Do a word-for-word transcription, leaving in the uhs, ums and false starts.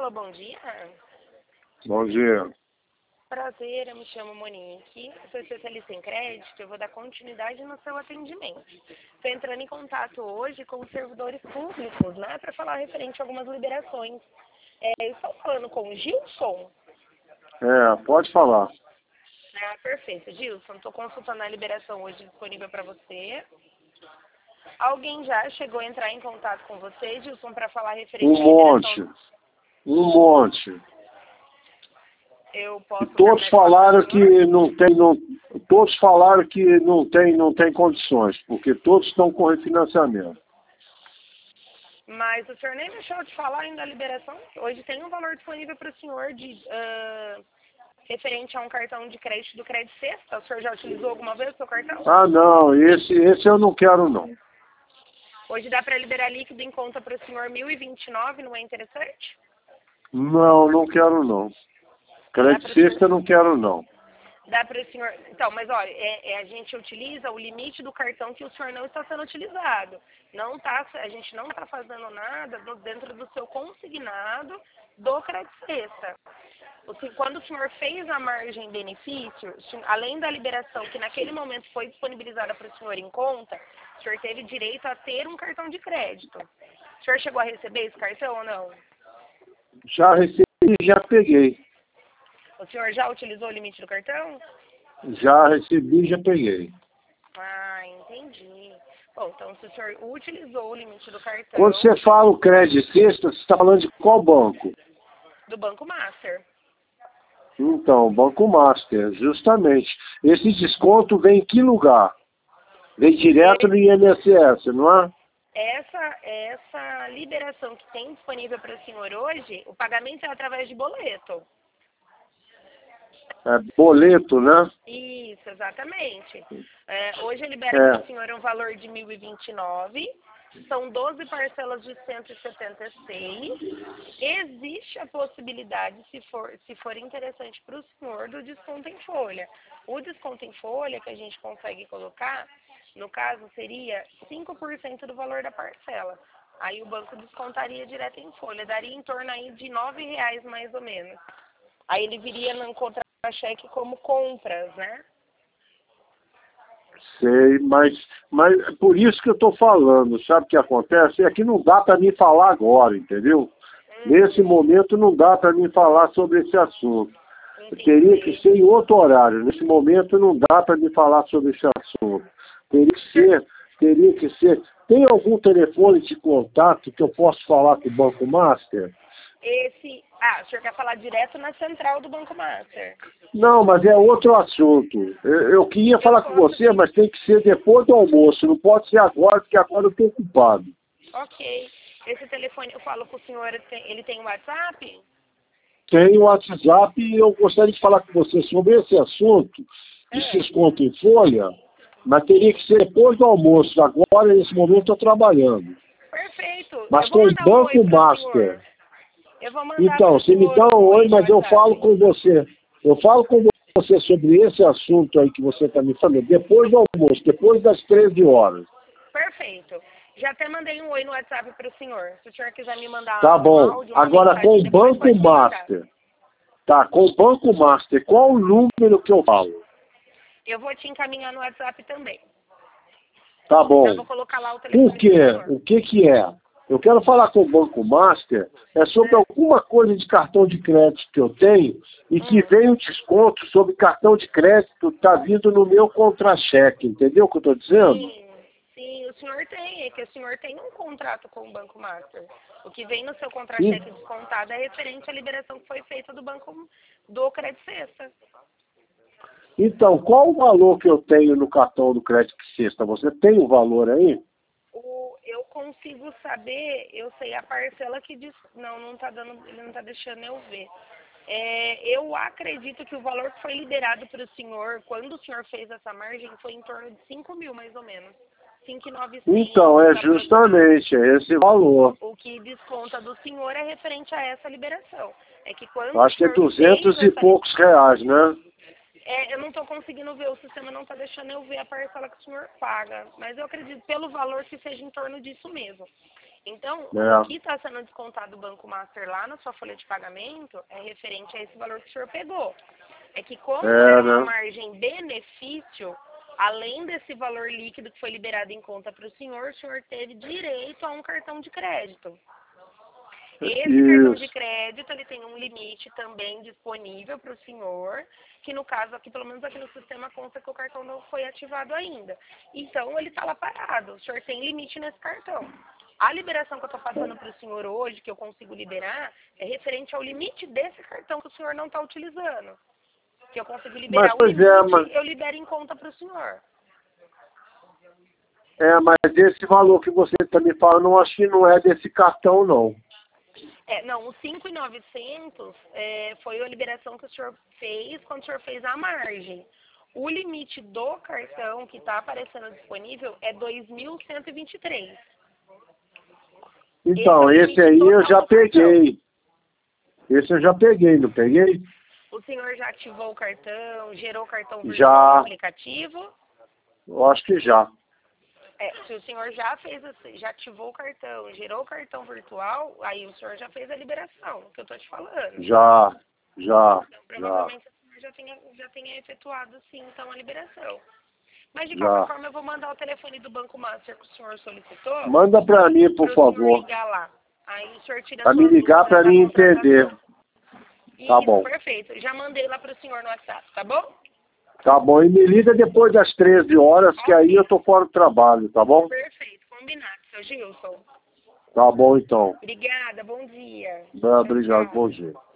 Alô, bom dia. Bom dia. Prazer, eu me chamo Monique, sou especialista em crédito, eu vou dar continuidade no seu atendimento. Estou entrando em contato hoje com os servidores públicos, né, para falar referente a algumas liberações. É, eu estou falando com o Gilson? É, pode falar. Ah, perfeito. Gilson, estou consultando a liberação hoje disponível para você. Alguém já chegou a entrar em contato com você, Gilson, para falar referente Um à liberação? monte. Um monte. Eu posso E todos dar mais falaram para o senhor? que não tem, não, todos falaram que não tem, não tem condições, porque todos estão com refinanciamento. Mas o senhor nem deixou de falar ainda da liberação. Hoje tem um valor disponível para o senhor de uh, referente a um cartão de crédito do Crédito Sexta. O senhor já utilizou alguma vez o seu cartão? Ah, não, esse, esse eu não quero, não. Hoje dá para liberar líquido em conta para o senhor mil e vinte e nove, não é interessante? Não, não quero, não. Crédito Sexta eu não quero, não. Dá para o senhor... Então, mas olha, é, é, a gente utiliza o limite do cartão que o senhor não está sendo utilizado. Não tá, a gente não está fazendo nada no, dentro do seu consignado do Crédito Sexta. O, quando o senhor fez a margem benefício, além da liberação que naquele momento foi disponibilizada para o senhor em conta, o senhor teve direito a ter um cartão de crédito. O senhor chegou a receber esse cartão ou não? Já recebi e já peguei. O senhor já utilizou o limite do cartão? Já recebi e já peguei. Ah, entendi. Bom, então se o senhor utilizou o limite do cartão... Quando você fala o Crédito Sexta, você está falando de qual banco? Do Banco Master. Então, Banco Master, justamente. Esse desconto vem em que lugar? Vem direto no I N S S, não é? Essa, essa liberação que tem disponível para o senhor hoje, o pagamento é através de boleto. É boleto, né? Isso, exatamente. É, hoje eu libero É. para o senhor um valor de mil e vinte e nove, são doze parcelas de cento e setenta e seis. Existe a possibilidade, se for, se for interessante para o senhor, do desconto em folha. O desconto em folha que a gente consegue colocar, no caso, seria cinco por cento do valor da parcela. Aí o banco descontaria direto em folha, daria em torno aí de nove reais mais ou menos. Aí ele viria no contra-cheque como compras, né? Sei, mas, mas é por isso que eu estou falando, sabe o que acontece? É que não dá para mim falar agora, entendeu? Hum. Nesse momento não dá para mim falar sobre esse assunto. Teria que ser em outro horário. Nesse momento não dá para me falar sobre esse assunto. Teria que ser, teria que ser. Tem algum telefone de contato que eu possa falar com o Banco Master? Esse. Ah, o senhor quer falar direto na central do Banco Master? Não, mas é outro assunto. Eu, eu queria eu falar com você, mas tem que ser depois do almoço. Não pode ser agora, porque agora eu estou ocupado. Ok. Esse telefone, eu falo com o senhor, ele tem WhatsApp? Tem o WhatsApp e eu gostaria de falar com você sobre esse assunto de É. desconto em folha, mas teria que ser depois do almoço. Agora, nesse momento, estou trabalhando. Perfeito. Mas eu vou tem mandar Banco um oi Master. Eu vou mandar Então, você me dá um oi, mas eu falo com você. Eu falo com você sobre esse assunto aí que você está me falando, depois do almoço, depois das treze horas. Perfeito. Já até mandei um oi no WhatsApp para o senhor. Se o senhor quiser me mandar tá um bom. áudio, uma Agora com o depois, Banco Master. Tá, com o Banco Master, qual o número que eu falo? Eu vou te encaminhar no WhatsApp também. Tá bom. Já vou colocar lá o telefone. Por quê? O que que é? Eu quero falar com o Banco Master é sobre é. alguma coisa de cartão de crédito que eu tenho e que hum. vem um desconto sobre cartão de crédito está vindo no meu contra-cheque, entendeu o que eu estou dizendo? Sim, sim, o senhor tem, é que o senhor tem um contrato com o Banco Master. O que vem no seu contra-cheque descontado é referente à liberação que foi feita do Banco do Crédito Sexta. Então, qual o valor que eu tenho no cartão do Crédito Sexta? Você tem o valor aí? O, eu consigo saber, eu sei a parcela que diz, não, não tá dando, ele não tá deixando eu ver. É, eu acredito que o valor que foi liberado para o senhor, quando o senhor fez essa margem, foi em torno de cinco mil, mais ou menos. cinco mil e novecentos. Então, é justamente é esse valor. O que desconta do senhor é referente a essa liberação. É que quando Acho que é duzentos e poucos reais, né? É, eu não estou conseguindo ver, o sistema não está deixando eu ver a parcela que o senhor paga, mas eu acredito pelo valor que seja em torno disso mesmo. Então, É. o que está sendo descontado do Banco Master lá na sua folha de pagamento é referente a esse valor que o senhor pegou. É que como É, era uma né? margem benefício, além desse valor líquido que foi liberado em conta para o senhor, o senhor teve direito a um cartão de crédito. Esse Isso. cartão de crédito, ele tem um limite também disponível para o senhor, que no caso aqui, pelo menos aqui no sistema, consta que o cartão não foi ativado ainda. Então, ele está lá parado. O senhor tem limite nesse cartão. A liberação que eu estou passando para o senhor hoje, que eu consigo liberar, é referente ao limite desse cartão que o senhor não está utilizando. Que eu consigo liberar Mas, o pois limite, é, mas, eu libero em conta para o senhor. é, mas esse valor que você está me falando, eu acho que não é desse cartão, não. É, não, o cinco mil e novecentos é, foi a liberação que o senhor fez quando o senhor fez a margem. O limite do cartão que está aparecendo disponível é dois mil cento e vinte e três. Então, esse, é esse aí eu já peguei. Cartão. Esse eu já peguei, não peguei? O senhor já ativou o cartão, gerou o cartão virtual Já. no aplicativo? Eu acho que já. É, se o senhor já fez, já ativou o cartão, gerou o cartão virtual, aí o senhor já fez a liberação, que eu estou te falando. Já, já, Então, já, provavelmente o senhor já tenha, já tenha efetuado, sim, então, a liberação. Mas, de já. qualquer forma, eu vou mandar o telefone do Banco Master que o senhor solicitou. Manda pra mim, por pro favor. senhor ligar lá. Aí o senhor tira Pra as me suas ligar dúvidas pra da mim contratação. entender. Tá Isso, bom. perfeito. Já mandei lá pro senhor no WhatsApp, tá bom? Tá bom. E me liga depois das treze horas, que aí eu tô fora do trabalho, tá bom? Perfeito. Combinado, seu Gilson. Tá bom, então. Obrigada, bom dia. Obrigado, Tchau, tchau. bom dia.